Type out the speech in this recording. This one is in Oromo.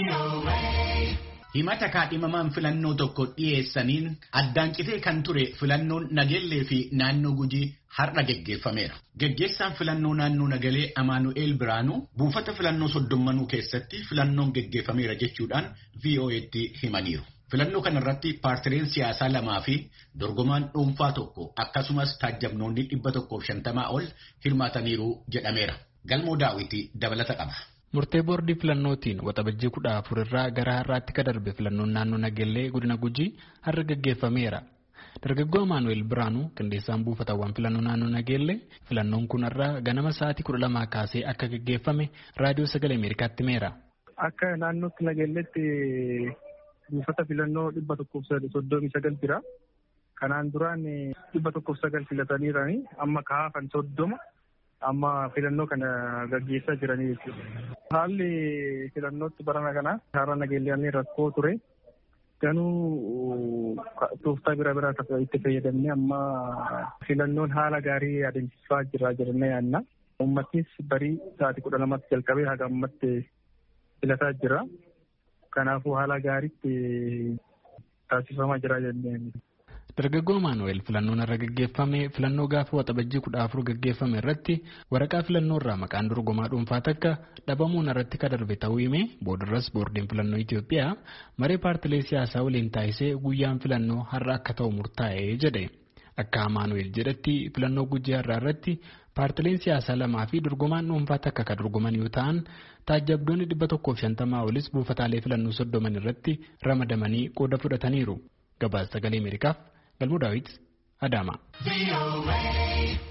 Himata kaadhimamaan filannoo tokko dhiyeessaniin addaan citee kan ture filannoon Nageellee fi naannoo Gujii har'a geggeeffameera. Geggeessaan filannoo naannoo Nagalee Amaanu'eel Biraanuu buufata filannoo soddommanuu keessatti filannoon geggeeffameera jechuudhaan VOA'tti himaniiru. Filannoo kanarratti paartileen siyaasaa lamaa fi dorgomaan dhuunfaa tokko akkasumas taajjabnoonni 150 ol hirmaataniiru jedhameera. Galmoo Daawwitii dabalata qaba. Murtee boordii filannootiin waxabajjii 14 irraa gara har'aatti ka darbe filannoon naannoo Nageellee godina Gujii har'a geggeeffameera. Dargaggoo Amaanu'eel Biraanuu qindeessaan buufatawwan filannoo naannoo Nageellee filannoon kun har'a ganama sa'aatii 12 kaasee akka geggeeffame raadiyoo sagalee Ameerikaatti himeera. Akka naannootti Nageelleetti buufata filannoo 139 jira. Kanaan duraan 109 filataniirani amma kaafan 30 amma filannoo kana gaggeessaa jiranii jechuudha. Haalli filannootti barana kana har'a Nageellee rakkoo ture. Ganuu tooftaa biraa itti fayyadamne amma filannoon haala gaarii adeemsisaa jirra yaanna. Uummatnis barii sa'aatii 12 jalqabee haga ammatti filataa jira. Kanaafuu haala gaariitti taasifamaa jira jennee. Dargaggoo Amaanu'eel filannoon irra gaggeeffame filannoo gaafa waxabajjii 14 gaggeeffame irratti waraqaa filannoo irraa maqaan dorgomaa dhuunfaa takka dhabamuun irratti ka darbe ta'uu hime boodarras boordiin filannoo Itoophiyaa maree paartilee siyaasaa waliin taasisee guyyaan filannoo har'a akka ta'u murtaa'ee jedhe. Akka Amaanu'eel jedhetti filannoo Gujii har'aa irratti paartileen siyaasaa lamaa fi dorgomaan dhuunfaa takka ka dorgoman yoo ta'an taajjabdoonni 150 olis buufataalee filannoo 30 irratti ramadamanii qooda fudhataniiru. Gabaasa sagalee Ameerikaaf Galmoo Daawit Adaamaa.